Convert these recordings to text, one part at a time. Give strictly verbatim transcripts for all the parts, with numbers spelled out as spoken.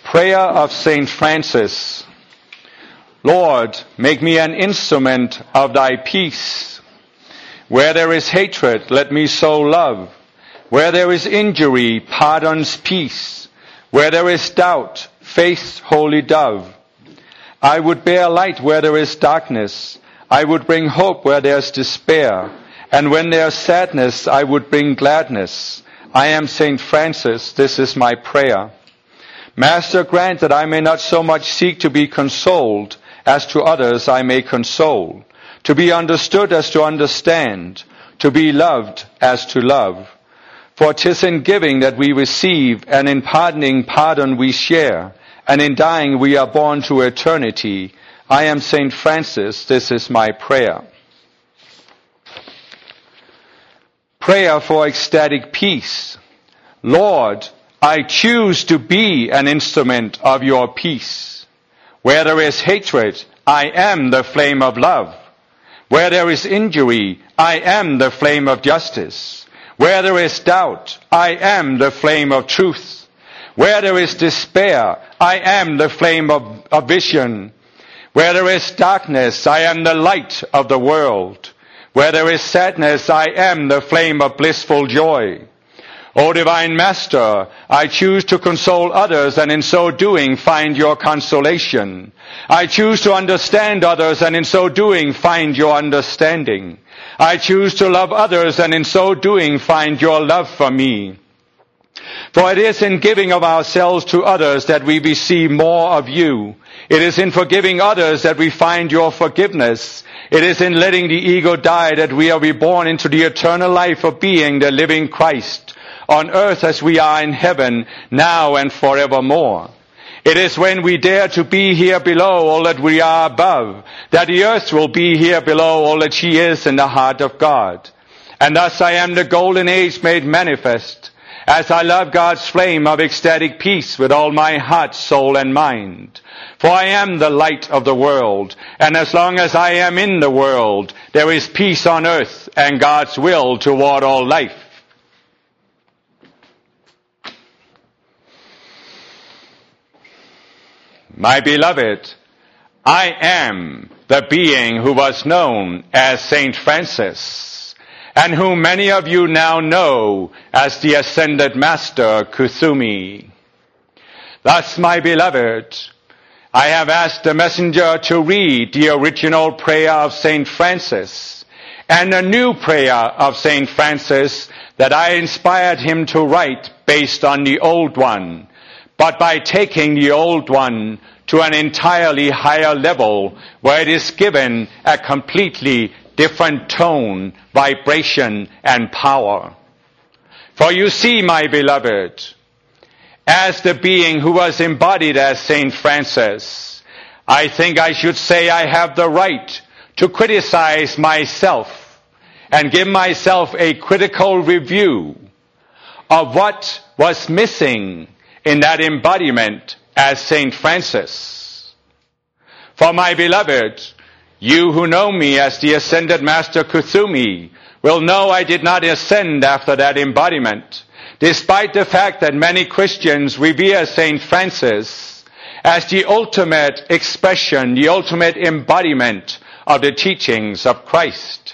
Prayer of Saint Francis. Lord, make me an instrument of thy peace. Where there is hatred, let me sow love. Where there is injury, pardon's peace. Where there is doubt, faith's holy dove. I would bear light where there is darkness. I would bring hope where there's despair. And when there's sadness, I would bring gladness. I am Saint Francis, this is my prayer. Master, grant that I may not so much seek to be consoled, as to others I may console, to be understood as to understand, to be loved as to love. For 'tis in giving that we receive, and in pardoning pardon we share, and in dying we are born to eternity. I am Saint Francis, this is my prayer. Prayer for ecstatic peace. Lord, I choose to be an instrument of your peace. Where there is hatred, I am the flame of love. Where there is injury, I am the flame of justice. Where there is doubt, I am the flame of truth. Where there is despair, I am the flame of, of vision. Where there is darkness, I am the light of the world. Where there is sadness, I am the flame of blissful joy. O Divine Master, I choose to console others, and in so doing find your consolation. I choose to understand others, and in so doing find your understanding. I choose to love others, and in so doing find your love for me. For it is in giving of ourselves to others that we receive more of you. It is in forgiving others that we find your forgiveness. It is in letting the ego die that we are reborn into the eternal life of being the living Christ, on earth as we are in heaven, now and forevermore. It is when we dare to be here below all that we are above, that the earth will be here below all that she is in the heart of God. And thus I am the golden age made manifest, as I love God's flame of ecstatic peace with all my heart, soul, and mind. For I am the light of the world, and as long as I am in the world, there is peace on earth and God's will toward all life. My beloved, I am the being who was known as Saint Francis, and whom many of you now know as the Ascended Master Kuthumi. Thus, my beloved, I have asked the messenger to read the original prayer of Saint Francis and a new prayer of Saint Francis that I inspired him to write based on the old one, but by taking the old one to an entirely higher level where it is given a completely different tone, vibration, and power. For you see, my beloved, as the being who was embodied as Saint Francis, I think I should say I have the right to criticize myself and give myself a critical review of what was missing in that embodiment as Saint Francis. For my beloved, you who know me as the Ascended Master Kuthumi will know I did not ascend after that embodiment, despite the fact that many Christians revere Saint Francis as the ultimate expression, the ultimate embodiment of the teachings of Christ.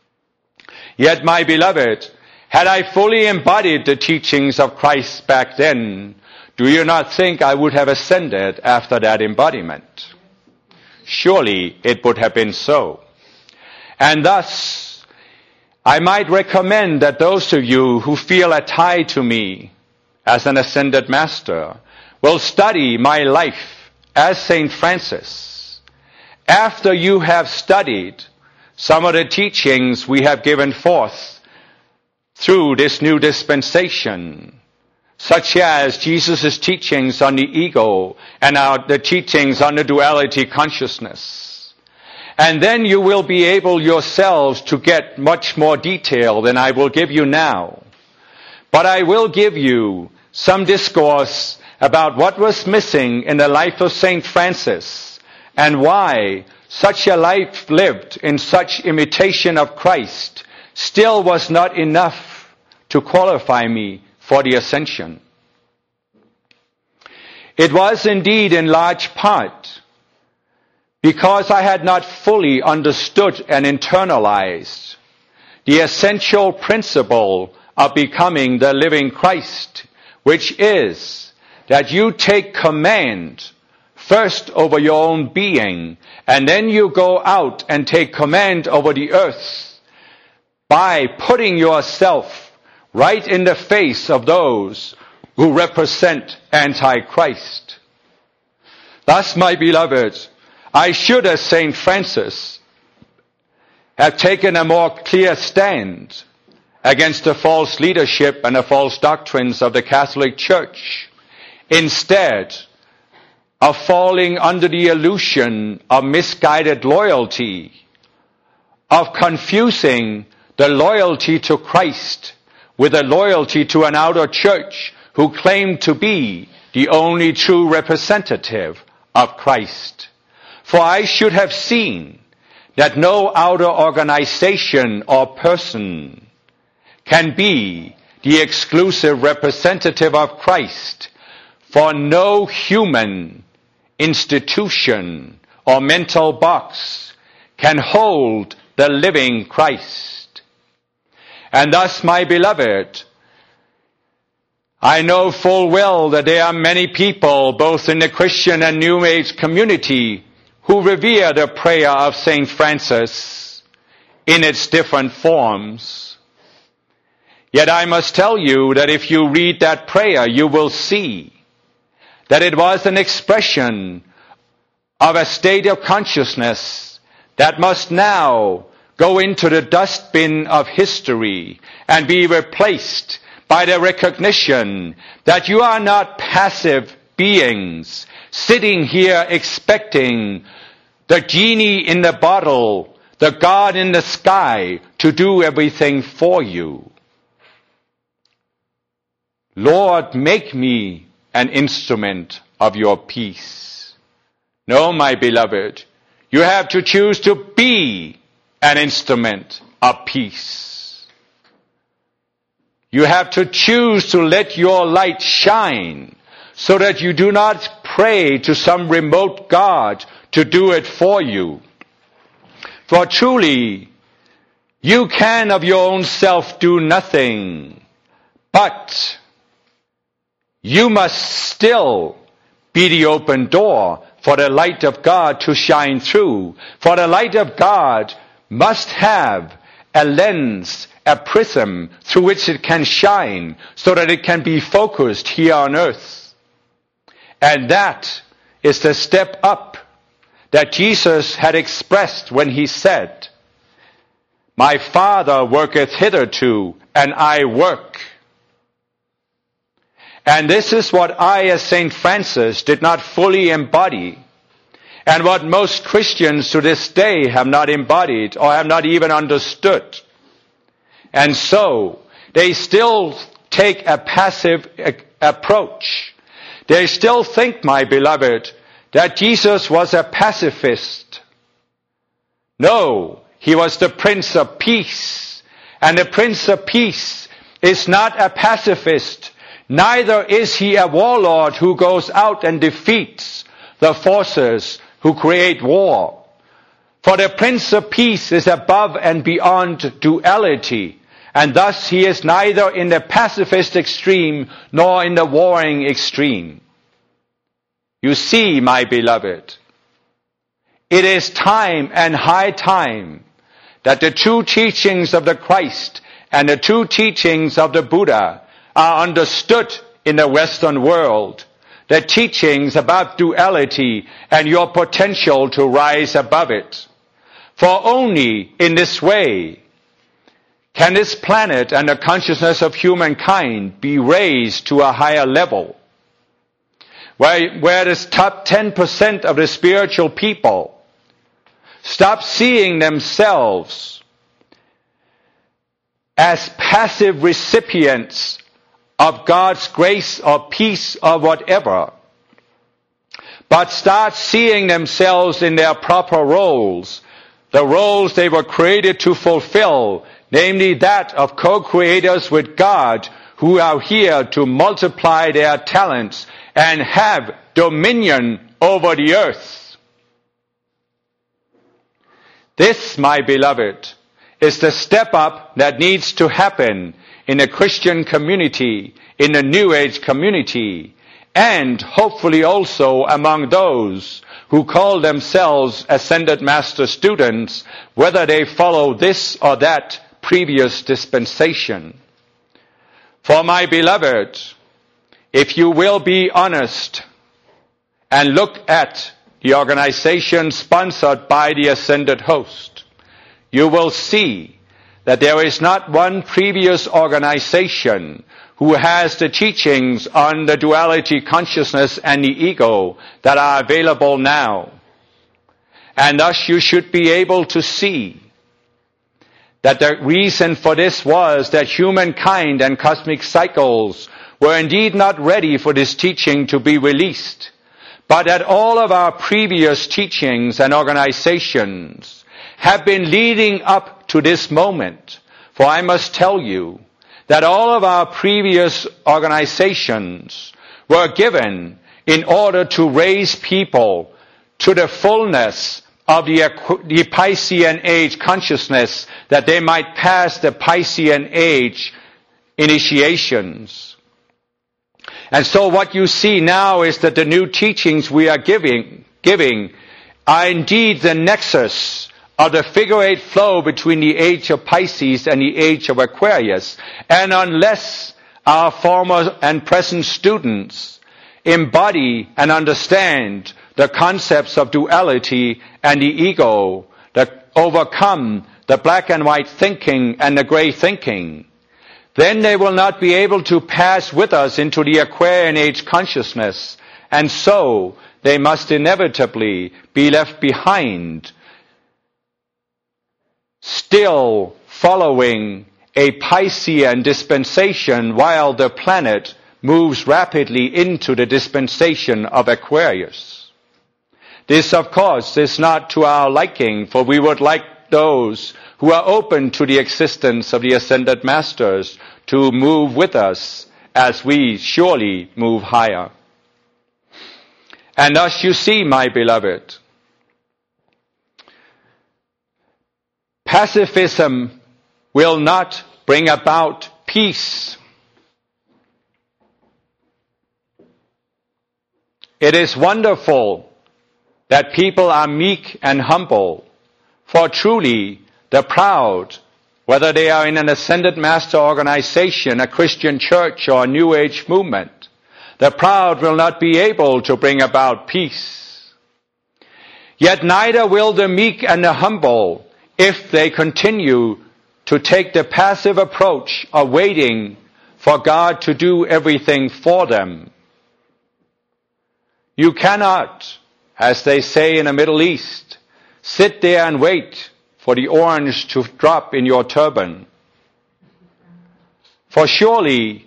Yet, my beloved, had I fully embodied the teachings of Christ back then, do you not think I would have ascended after that embodiment? Surely it would have been so. And thus, I might recommend that those of you who feel a tie to me as an Ascended Master will study my life as Saint Francis. After you have studied some of the teachings we have given forth through this new dispensation, such as Jesus' teachings on the ego and our, the teachings on the duality consciousness. And then you will be able yourselves to get much more detail than I will give you now. But I will give you some discourse about what was missing in the life of Saint Francis and why such a life lived in such imitation of Christ still was not enough to qualify me for the ascension. It was indeed in large part because I had not fully understood and internalized the essential principle of becoming the living Christ, which is that you take command first over your own being, and then you go out and take command over the earth by putting yourself right in the face of those who represent Antichrist. Thus, my beloved, I should, as Saint Francis, have taken a more clear stand against the false leadership and the false doctrines of the Catholic Church, instead of falling under the illusion of misguided loyalty, of confusing the loyalty to Christ with a loyalty to an outer church who claimed to be the only true representative of Christ. For I should have seen that no outer organization or person can be the exclusive representative of Christ, for no human institution or mental box can hold the living Christ. And thus, my beloved, I know full well that there are many people, both in the Christian and New Age community, who revere the prayer of Saint Francis in its different forms. Yet I must tell you that if you read that prayer, you will see that it was an expression of a state of consciousness that must now go into the dustbin of history and be replaced by the recognition that you are not passive beings sitting here expecting the genie in the bottle, the God in the sky, to do everything for you. Lord, make me an instrument of your peace. No, my beloved, you have to choose to be an instrument of peace. You have to choose to let your light shine so that you do not pray to some remote God to do it for you. For truly, you can of your own self do nothing, but you must still be the open door for the light of God to shine through. For the light of God must have a lens, a prism through which it can shine so that it can be focused here on earth. And that is the step up that Jesus had expressed when he said, "My Father worketh hitherto, and I work." And this is what I, as Saint Francis, did not fully embody, and what most Christians to this day have not embodied or have not even understood. And so, they still take a passive approach. They still think, my beloved, that Jesus was a pacifist. No, he was the Prince of Peace. And the Prince of Peace is not a pacifist. Neither is he a warlord who goes out and defeats the forces who create war. For the Prince of Peace is above and beyond duality. And thus he is neither in the pacifist extreme nor in the warring extreme. You see, my beloved, it is time and high time that the true teachings of the Christ and the true teachings of the Buddha are understood in the Western world. The teachings about duality and your potential to rise above it. For only in this way can this planet and the consciousness of humankind be raised to a higher level, where, where this top ten percent of the spiritual people stop seeing themselves as passive recipients of God's grace or peace or whatever, but start seeing themselves in their proper roles, the roles they were created to fulfill, namely that of co-creators with God who are here to multiply their talents and have dominion over the earth. This, my beloved, is the step up that needs to happen in a Christian community, in a New Age community, and hopefully also among those who call themselves Ascended Master students, whether they follow this or that previous dispensation. For my beloved, if you will be honest and look at the organization sponsored by the Ascended Host, you will see that there is not one previous organization who has the teachings on the duality consciousness and the ego that are available now. And thus you should be able to see that the reason for this was that humankind and cosmic cycles were indeed not ready for this teaching to be released, but that all of our previous teachings and organizations have been leading up to this moment. For I must tell you that all of our previous organizations were given in order to raise people to the fullness of the, the Piscean age consciousness, that they might pass the Piscean age initiations. And so what you see now is that the new teachings we are giving, giving are indeed the nexus of the figure eight flow between the age of Pisces and the age of Aquarius. And unless our former and present students embody and understand the concepts of duality and the ego, that overcome the black and white thinking and the gray thinking, then they will not be able to pass with us into the Aquarian age consciousness, and so they must inevitably be left behind, still following a Piscean dispensation while the planet moves rapidly into the dispensation of Aquarius. This, of course, is not to our liking, for we would like those who are open to the existence of the Ascended Masters to move with us as we surely move higher. And thus you see, my beloved, pacifism will not bring about peace. It is wonderful that people are meek and humble, for truly the proud, whether they are in an Ascended Master organization, a Christian church, or a New Age movement, the proud will not be able to bring about peace. Yet neither will the meek and the humble, if they continue to take the passive approach of waiting for God to do everything for them. You cannot, as they say in the Middle East, sit there and wait for the orange to drop in your turban. For surely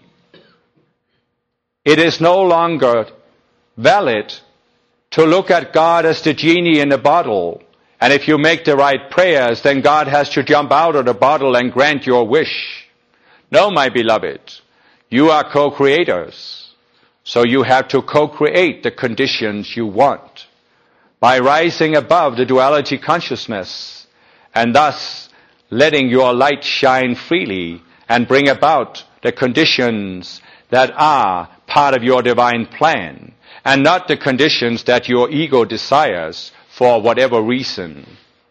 it is no longer valid to look at God as the genie in the bottle, and if you make the right prayers, then God has to jump out of the bottle and grant your wish. No, my beloved, you are co-creators, so you have to co-create the conditions you want by rising above the duality consciousness, and thus letting your light shine freely and bring about the conditions that are part of your divine plan, and not the conditions that your ego desires for whatever reason.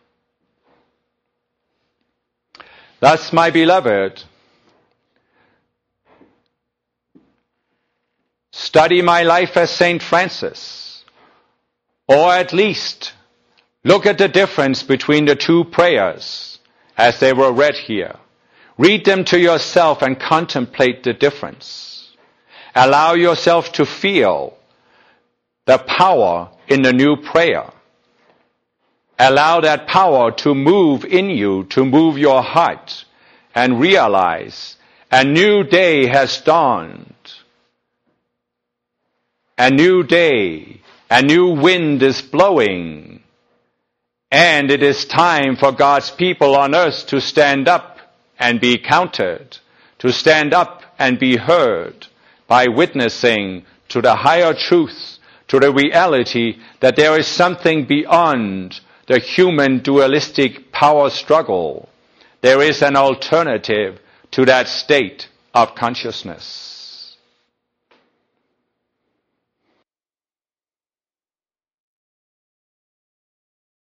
Thus, my beloved, study my life as Saint Francis, or at least look at the difference between the two prayers as they were read here. Read them to yourself and contemplate the difference. Allow yourself to feel the power in the new prayer. Allow that power to move in you, to move your heart, and realize a new day has dawned. A new day, a new wind is blowing. And it is time for God's people on earth to stand up and be counted, to stand up and be heard by witnessing to the higher truth, to the reality that there is something beyond the human dualistic power struggle. There is an alternative to that state of consciousness.